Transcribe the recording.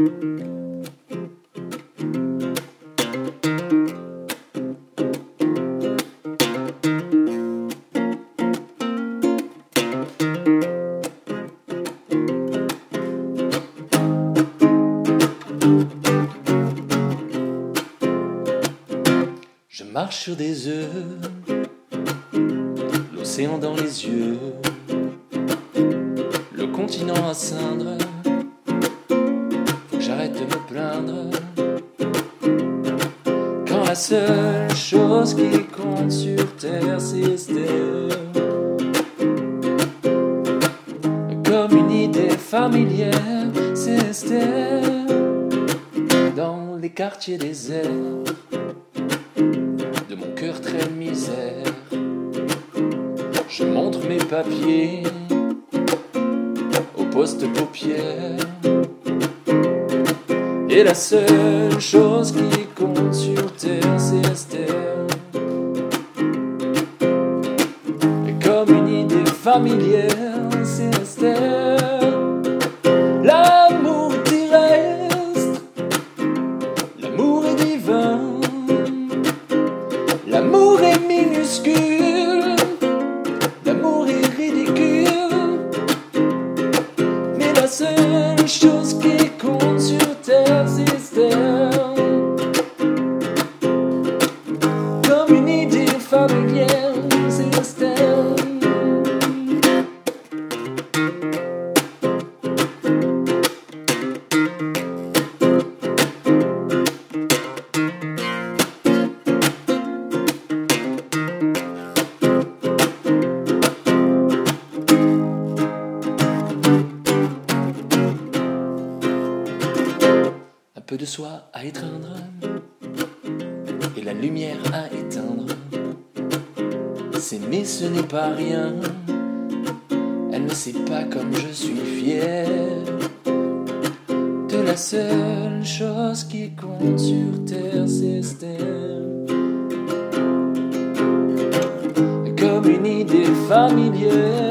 Je marche sur des œufs, l'océan dans les yeux, le continent à cindre. Faut que j'arrête de me plaindre quand la seule chose qui compte sur terre c'est Esther. Comme une idée familière, c'est Esther dans les quartiers déserts de mon cœur très misère. Je montre mes papiers au poste paupières, et la seule chose qui compte sur terre c'est Esther. Et comme une idée familière, c'est Esther. L'amour terrestre, l'amour est divin, l'amour est minuscule, l'amour est ridicule, mais la seule chose qui compte sur terre c'est Esther. Comme une idée familière, c'est Esther. Un peu de soie à étreindre et la lumière à éteindre. S'aimer ce n'est pas rien, elle ne sait pas comme je suis fier de la seule chose qui compte sur terre, c'est Esther. Comme une idée familière,